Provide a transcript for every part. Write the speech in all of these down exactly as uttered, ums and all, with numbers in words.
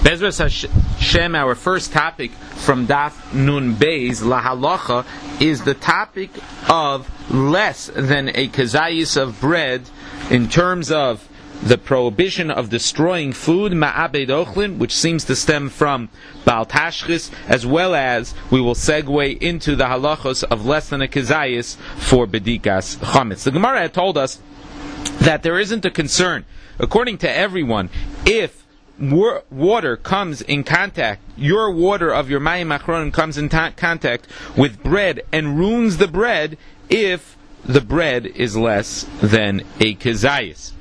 Bezras Hashem, our first topic from Daf Nun Beis Lahalacha is the topic of less than a kazayis of bread in terms of the prohibition of destroying food, ma'abed ochlin, which seems to stem from Baal Tashchis, as well as we will segue into the halachos of less than a kazayis for bedikas chametz. The Gemara had told us that there isn't a concern, according to everyone, if water comes in contact, your water of your mayim achronim comes in ta- contact with bread and ruins the bread if the bread is less than a kazayis.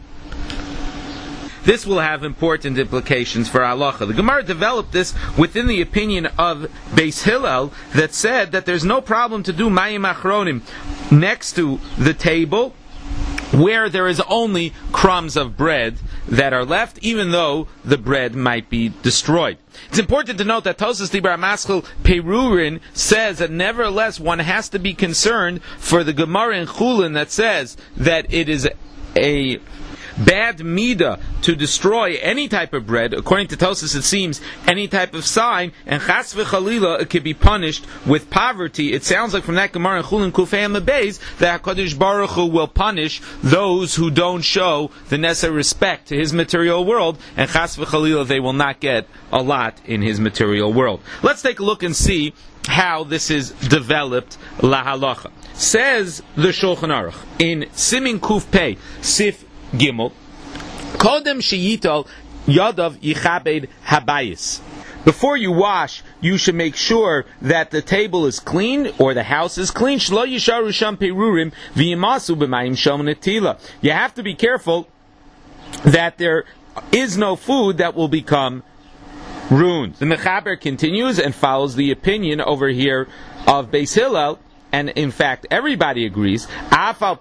This will have important implications for halacha. The Gemara developed this within the opinion of Beis Hillel that said that there's no problem to do mayim achronim next to the table where there is only crumbs of bread that are left, even though the bread might be destroyed. It's important to note that Tosas Dibra Maschil Perurin says that nevertheless one has to be concerned for the Gemara in Chulin that says that it is a bad midah to destroy any type of bread. According to Tosas, it seems any type of sign, and chas v'chalila, it could be punished with poverty. It sounds like from that Gemara in Chulin Kufay and Beis that HaKadosh Baruch Hu will punish those who don't show the necessary respect to His material world, and chas v'chalila, they will not get a lot in His material world. Let's take a look and see how this is developed la halacha. Says the Shulchan Aruch in Simin Kuf Pei Sif Gimel, Kodem Sheyitol Yadav Yichabed Habayis. Before you wash, you should make sure that the table is clean or the house is clean. Shlo Yisharu Sham Perurim V'yimasu B'mayim Shom Netila. You have to be careful that there is no food that will become ruined. The Mechaber continues and follows the opinion over here of Beis Hillel. And in fact, everybody agrees. The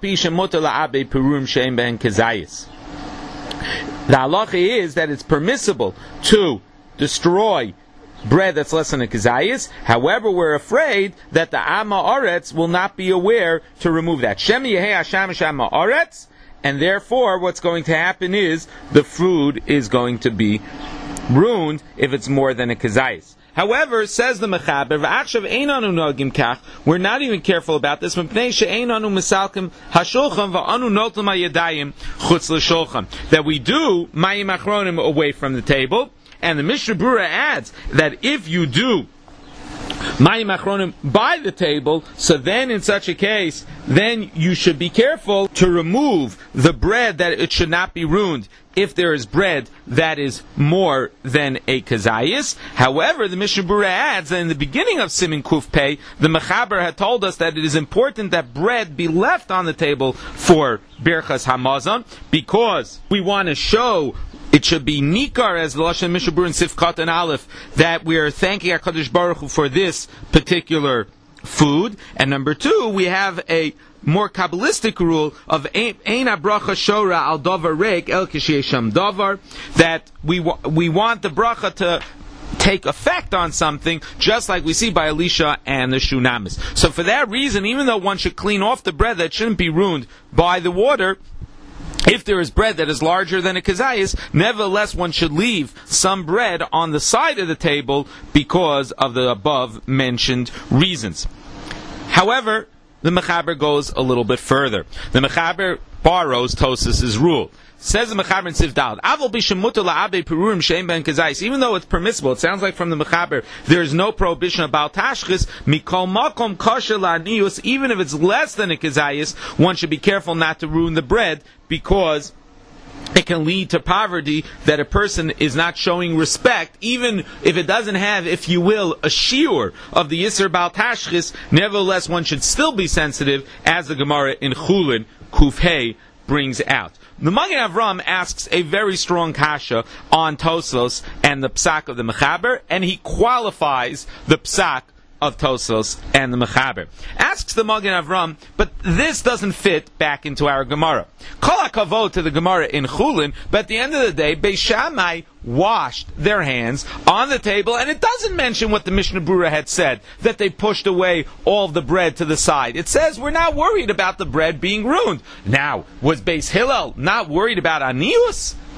halacha is that it's permissible to destroy bread that's less than a kazayis. However, we're afraid that the Amma Oretz will not be aware to remove that. Shem Yehei Hashem Shama Oretz, and therefore what's going to happen is the food is going to be ruined if it's more than a kazayis. However, says the Mechaber, we're not even careful about this, that we do mayim achronim away from the table, and the Mishnah Brura adds that if you do mayim achronim by the table, so then in such a case, then you should be careful to remove the bread, that it should not be ruined if there is bread that is more than a kazayis. However, the Mishnah Brura adds that in the beginning of Simin Kuf Pei, the Mechaber had told us that it is important that bread be left on the table for Birchas Hamazon, because we want to show it should be nikar, as the Lashon Mishnah Brura in Sifkat and Aleph, that we are thanking HaKadosh Baruch Hu for this particular food. And number two, we have a more Kabbalistic rule of Ein bracha shora al davar reik el kishesham davar, that we wa- we want the bracha to take effect on something, just like we see by Elisha and the Shunamis. So for that reason, even though one should clean off the bread that shouldn't be ruined by the water, if there is bread that is larger than a kazayis, nevertheless one should leave some bread on the side of the table because of the above mentioned reasons. However, the Mechaber goes a little bit further. The Mechaber borrows Tosas' rule. Says the Mechaber in Sif Daled, Avol b'shemuta la'abei perurim she'en ben kazayis. Even though it's permissible, it sounds like from the Mechaber, there is no prohibition about tashchis. Mikol makom kosher la'anius. Even if it's less than a kazayis, one should be careful not to ruin the bread, because it can lead to poverty, that a person is not showing respect, even if it doesn't have, if you will, a shiur of the Yisr Baal Tashchis. Nevertheless, one should still be sensitive, as the Gemara in Chulin, Kuf Hey, brings out. The Magen Avram asks a very strong kasha on Tosos and the psak of the Mechaber, and he qualifies the psak of Tosos and the Mechaber. Asks the Magen Avram, but this doesn't fit back into our Gemara. Kol hakavod to the Gemara in Chulin, but at the end of the day, Beis Shammai washed their hands on the table, and it doesn't mention what the Mishnah Brura had said, that they pushed away all of the bread to the side. It says we're not worried about the bread being ruined. Now, was Beis Hillel not worried about anius?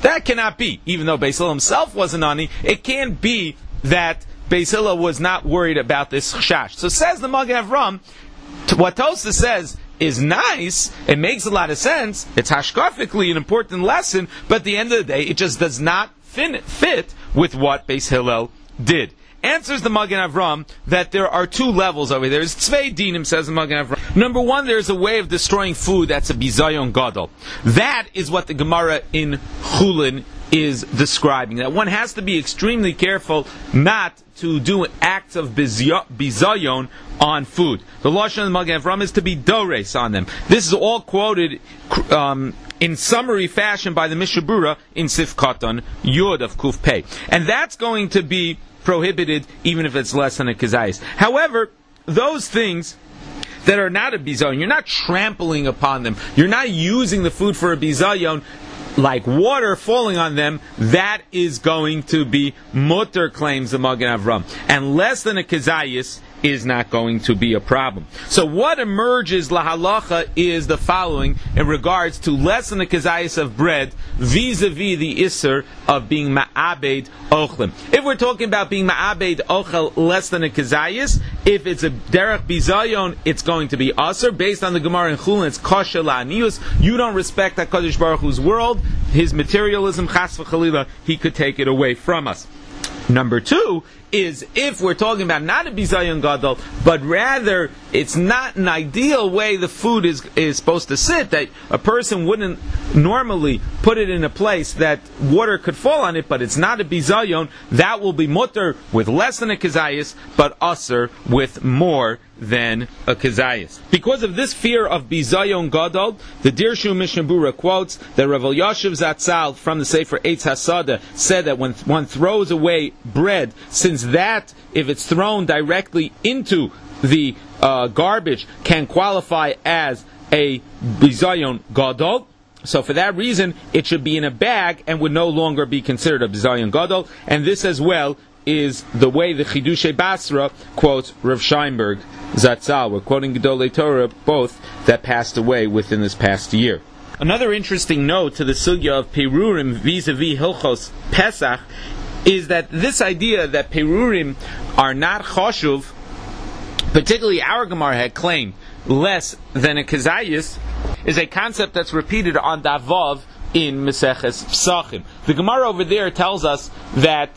That cannot be. Even though Beis Hillel himself wasn't ani, it can't be that Beis Hillel was not worried about this chashash. So says the Magen Avram, what Tosfos says is nice, it makes a lot of sense, it's hashkafically an important lesson, but at the end of the day, it just does not fit, fit with what Beis Hillel did. Answers the Magen Avram that there are two levels over there. There's Tzvei Dinim, says the Magen Avram. Number one, there's a way of destroying food that's a bizayon gadol. That is what the Gemara in Chulin is describing. That one has to be extremely careful not to do acts of bizayon on food. The Lashon of the Magen Avram is to be dores on them. This is all quoted um, in summary fashion by the Mishnah Berurah in Sif Katan Yud of Kuf Pei. And that's going to be prohibited even if it's less than a kazayis. However, those things that are not a bizayon, you're not trampling upon them, you're not using the food for a bizayon, like water falling on them, that is going to be mutter, claims the Magen Avram. And less than a kazayis is not going to be a problem. So what emerges lahalacha is the following in regards to less than a kazayis of bread vis-a-vis the isser of being ma'abed ochlim. If we're talking about being ma'abed ochel less than a kazayis, if it's a derech bizayon, it's going to be aser. Based on the Gemara in Chulin, it's kosher la'anius. You don't respect HaKadosh Baruch Hu's world, his materialism, chas v'chalila, he could take it away from us. Number two is if we're talking about not a bizayon gadol, but rather it's not an ideal way the food is is supposed to sit, that a person wouldn't normally put it in a place that water could fall on it, but it's not a bizayon, that will be mutter with less than a kazayis, but aser with more than a kazayis. Because of this fear of bizayon gadol, the Dirshu Mishnah Berurah quotes that Rav Elyashiv Zatzal from the Sefer Eitz Hasada said that when one throws away bread, since that, if it's thrown directly into the uh, garbage, can qualify as a bizayon gadol, so for that reason, it should be in a bag and would no longer be considered a bizayon gadol. And this as well is the way the Chidushay Basra quotes Rav Scheinberg Zatzal. We're quoting Gedolei Torah, both that passed away within this past year. Another interesting note to the sugya of Perurim vis-a-vis Hilchos Pesach is that this idea that Perurim are not choshuv, particularly our Gemara had claimed less than a kazayis, is a concept that's repeated on Davav in Maseches Psachim. The Gemara over there tells us that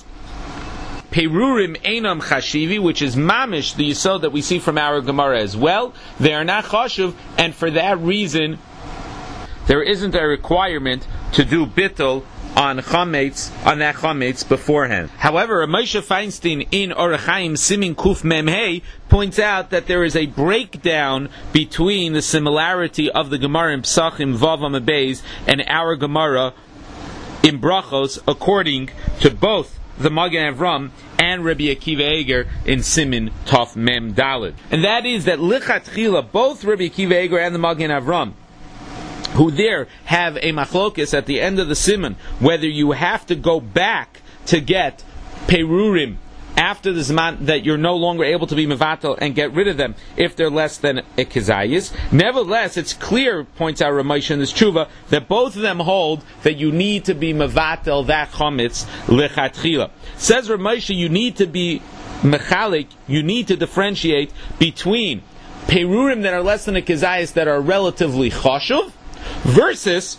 Perurim Einam Chashivi, which is mamish, the yisod that we see from our Gemara as well, they are not choshuv, and for that reason there isn't a requirement to do bittul on chametz, on that chametz beforehand. However, Moshe Feinstein in Orach Chaim Simin Kuf Mem Hey points out that there is a breakdown between the similarity of the Gemara in Psachim Vav Amud Beis and our Gemara in Brachos, according to both the Magen Avram and Rabbi Akiva Eiger in Simin Tov Mem Daled. And that is that lichatchila, both Rabbi Akiva Eiger and the Magen Avram, who there have a machlokis at the end of the simon, whether you have to go back to get perurim after the zman that you're no longer able to be mevatel and get rid of them if they're less than a kazayis. Nevertheless, it's clear, points out Ramesh in this tshuva, that both of them hold that you need to be mevatel that chometz lechatchila. Says Ramesh, you need to be mechalik, you need to differentiate between perurim that are less than a kazayis that are relatively choshuv versus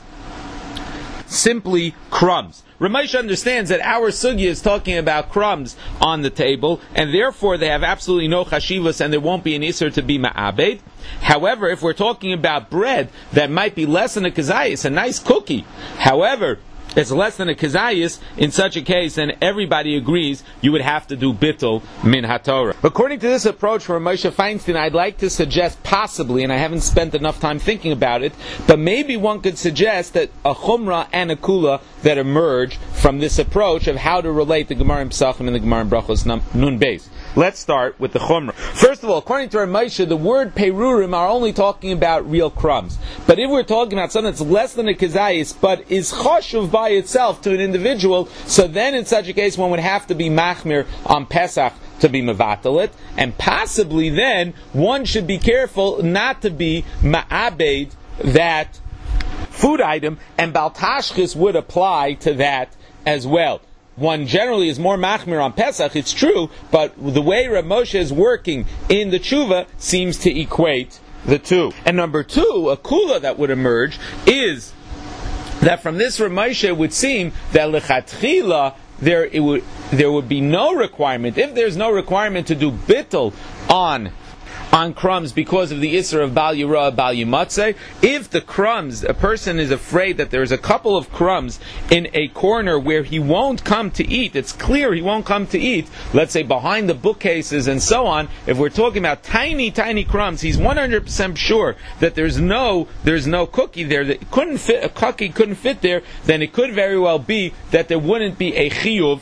simply crumbs. Ramesh understands that our sugya is talking about crumbs on the table, and therefore they have absolutely no chashivas, and there won't be an iser to be ma'abed. However, if we're talking about bread that might be less than a kazayis, a nice cookie, however, it's less than a kazayis, in such a case, then everybody agrees you would have to do bittul min haTorah. According to this approach from Moshe Feinstein, I'd like to suggest possibly, and I haven't spent enough time thinking about it, but maybe one could suggest that a chumrah and a kula that emerge from this approach of how to relate the Gemara in Psachim and the Gemara in Brachos Nun Beis. Let's start with the chumrah. First of all, according to Ramesh, the word perurim are only talking about real crumbs. But if we're talking about something that's less than a kazayis, but is choshuv by itself to an individual, so then in such a case one would have to be machmir on Pesach to be mevatel it, and possibly then one should be careful not to be ma'abed that food item, and Baltashchis would apply to that as well. One generally is more machmir on Pesach, it's true, but the way Rav Moshe is working in the tshuva seems to equate the two. And number two, a kula that would emerge is that from this Rav Moshe it would seem that lechatchila there it would there would be no requirement. If there's no requirement to do bittul on on crumbs because of the Isser of Bal Yirah, Bal Yimatzeh, if the crumbs, a person is afraid that there's a couple of crumbs in a corner where he won't come to eat, it's clear he won't come to eat, let's say behind the bookcases and so on, if we're talking about tiny, tiny crumbs, he's one hundred percent sure that there's no there's no cookie there, that couldn't fit, a cookie couldn't fit there, then it could very well be that there wouldn't be a chiyuv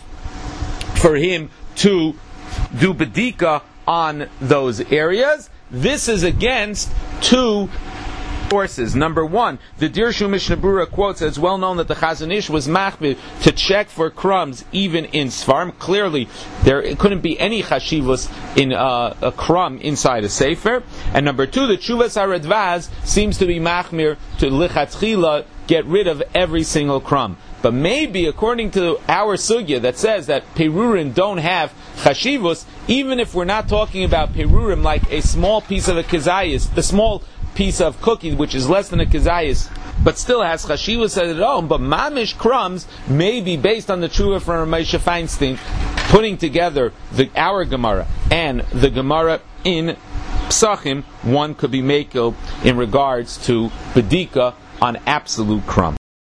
for him to do bedika on those areas. This is against two sources. Number one, the Dirshu Mishnah Berurah quotes, it's well known that the Chazon Ish was machmir to check for crumbs even in Sfarim. Clearly, there it couldn't be any chashivus in uh, a crumb inside a sefer. And number two, the Tshuvas HaRadvaz seems to be machmir to lichatchila get rid of every single crumb. But maybe, according to our sugya that says that perurim don't have chashivus, even if we're not talking about perurim like a small piece of a kizayis, the small piece of cookie which is less than a kizayis, but still has chashivus at its own, but mamish crumbs may be based on the tshuva from Moshe Feinstein, putting together the our Gemara and the Gemara in Psachim, one could be makel in regards to bedika on absolute crumbs.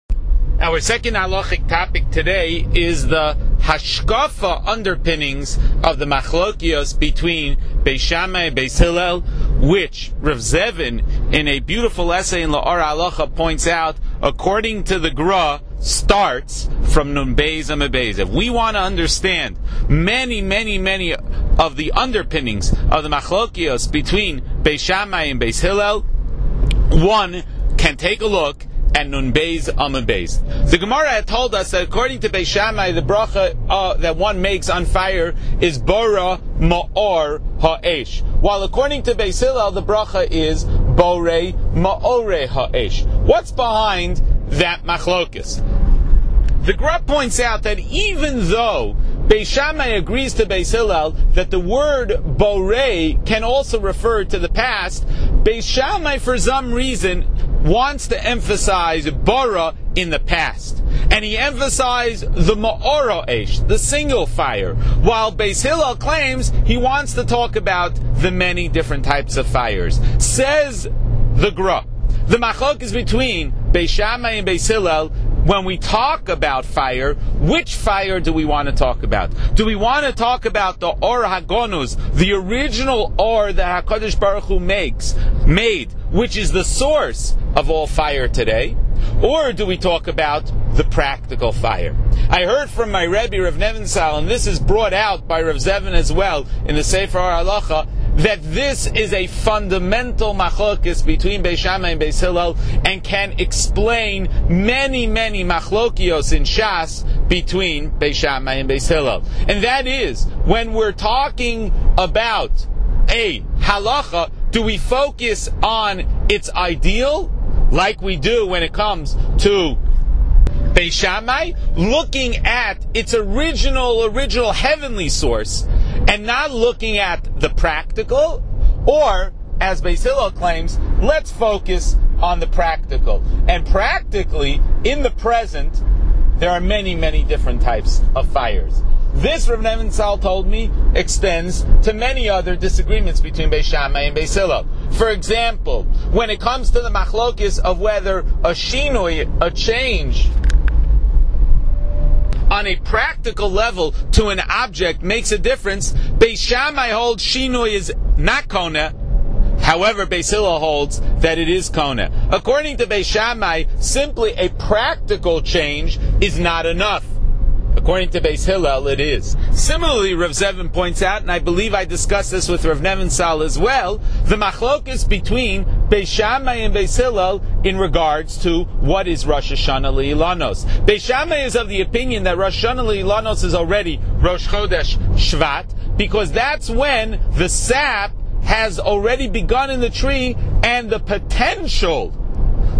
Our second halachic topic today is the hashkafa underpinnings of the machlokios between Beis Shammai and Beis Hillel, which Rav Zevin, in a beautiful essay in La'or Halacha, points out, according to the Gra, starts from Nun Beis Amud Beis. If we want to understand many, many, many of the underpinnings of the machlokios between Beis Shammai and Beis Hillel, one can take a look and Nun Beis Amud Beis. The Gemara had told us that according to Beis Shammai, the bracha uh, that one makes on fire is Bora Ma'or Ha'esh, while according to Beis Hillel, the bracha is Borei Ma'ore Ha'esh. What's behind that machlokus? The Gra points out that even though Beis Shammai agrees to Beis Hillel that the word Borei can also refer to the past, Beis Shammai, for some reason, wants to emphasize Bora in the past. And he emphasized the Ma'ora Eish, the single fire, while Beis Hillel claims he wants to talk about the many different types of fires. Says the Gra, the machlok is between Beis Shammai and Beis Hillel. When we talk about fire, which fire do we want to talk about? Do we want to talk about the Or HaGonus, the original Or that HaKadosh Baruch Hu makes, made, which is the source of all fire today? Or do we talk about the practical fire? I heard from my Rebbe, Rav Nevinsal, and this is brought out by Rav Zevin as well in the Sefer Halacha, that this is a fundamental machlokes between Beis Shammai and Beis Hillel and can explain many, many machlokios in Shas between Beis Shammai and Beis Hillel. And that is, when we're talking about a halacha, do we focus on its ideal, like we do when it comes to Beis Shammai, looking at its original, original heavenly source, and not looking at the practical? Or, as Beis Hillel claims, let's focus on the practical. And practically, in the present, there are many, many different types of fires. This, Rav Nevinsal told me, extends to many other disagreements between Beis Shammai and Beis Hillel. For example, when it comes to the machlokis of whether a shinui, a change, on a practical level to an object makes a difference, Beis Shammai holds shinui is not kona. However, Beis Hillel holds that it is kona. According to Beis Shammai, simply a practical change is not enough. According to Beis Hillel, it is. Similarly, Rav Zevin points out, and I believe I discussed this with Rav Nevinsal as well, the machlokes between Beis Shammai and Beis Hillel in regards to what is Rosh Hashanah Le'ilanos. Beis Shammai is of the opinion that Rosh Hashanah Le'ilanos is already Rosh Chodesh Shvat, because that's when the sap has already begun in the tree, and the potential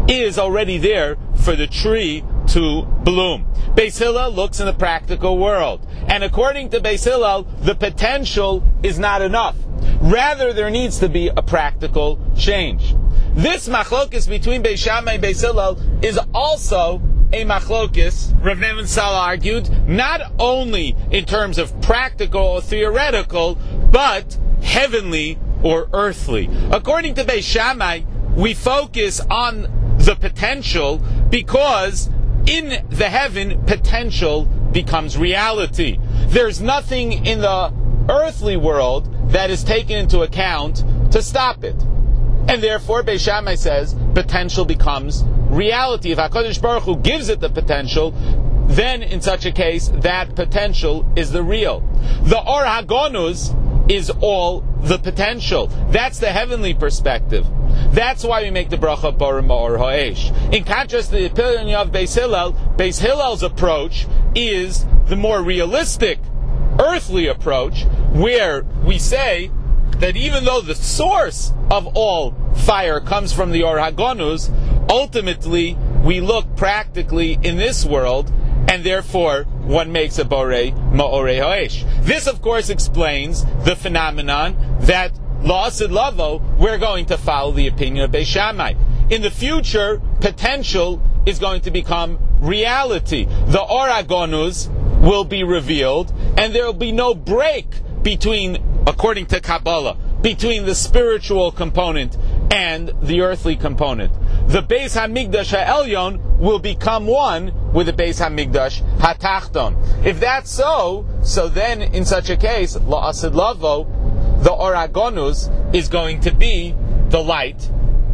is already there for the tree to bloom. Beis Hillel looks in the practical world, and according to Beis Hillel, the potential is not enough. Rather, there needs to be a practical change. This machlokes between Beis Shammai and Beis Hillel is also a machlokes, Rav Neven Sal argued, not only in terms of practical or theoretical, but heavenly or earthly. According to Beis Shammai, we focus on the potential because in the heaven, potential becomes reality. There's nothing in the earthly world that is taken into account to stop it. And therefore, Beis Shammai says, potential becomes reality. If HaKadosh Baruch Hu gives it the potential, then in such a case, that potential is the real. The Or HaGonuz is all the potential. That's the heavenly perspective. That's why we make the bracha Borei Ma'or Ha'esh. In contrast to the opinion of Beis Hillel, Beis Hillel's approach is the more realistic, earthly approach, where we say that even though the source of all fire comes from the Or HaGonuz, ultimately we look practically in this world, and therefore one makes a Borei Ma'or Ha'esh. This, of course, explains the phenomenon that La'asid Lavo, we're going to follow the opinion of Beis Shammai. In the future, potential is going to become reality. The Or HaGonuz will be revealed, and there will be no break between, according to Kabbalah, between the spiritual component and the earthly component. The Beis HaMikdash HaElyon will become one with the Beis HaMikdash HaTachton. If that's so, so then in such a case, La'asid Lavo, the Or HaGonuz is going to be the light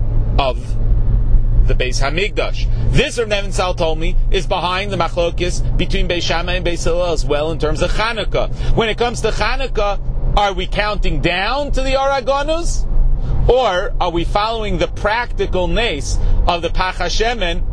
of the Beis HaMikdash. This, Rav Neven Sal told me, is behind the machlokes between Beis Shammai and Beis Hillel as well in terms of Chanukah. When it comes to Chanukah, are we counting down to the Or HaGonuz? Or are we following the practical nace of the Pach HaShemen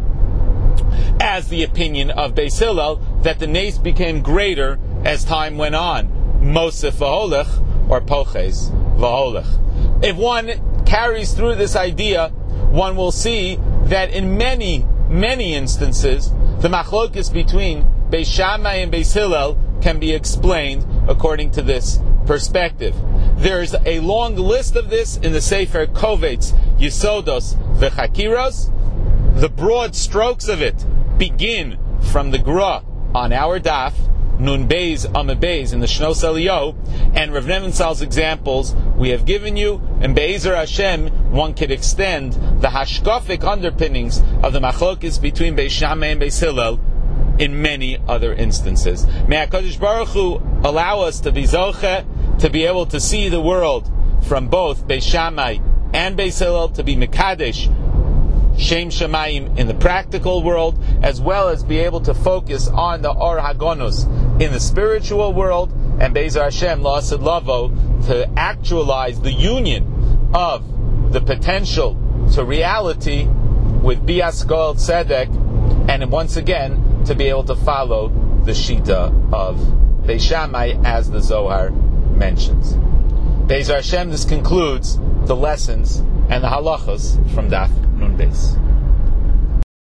as the opinion of Beis Hillel, that the nace became greater as time went on? Mosef v'holech, or Poches v'holech. If one carries through this idea, one will see that in many, many instances, the machlokes between Beis Shammai and Beis Hillel can be explained according to this perspective. There's a long list of this in the Sefer Kovetz Yisodos V'Chakiros. The broad strokes of it begin from the Gra on our daf, Nun Beis Amud Beis in the Shnos Eliyahu, and Rav Neven Sal's examples we have given you, and Be'ezer Hashem, one could extend the hashkafic underpinnings of the machlokes between Beis Shammai and Beis Hillel in many other instances. May HaKadosh Baruch Hu allow us to be zoche, to be able to see the world from both Beis Shammai and Beis Hillel, to be Mekadesh Shem Shamayim in the practical world, as well as be able to focus on the Or HaGonuz in the spiritual world, and Be'ezer Hashem La'asid Lavo to actualize the union of the potential to reality with Bias Goel Tzedek, and once again to be able to follow the Shita of Beis Shammai as the Zohar mentions. Be'ezer Hashem, this concludes the lessons and the halachos from Daf Nun Beis.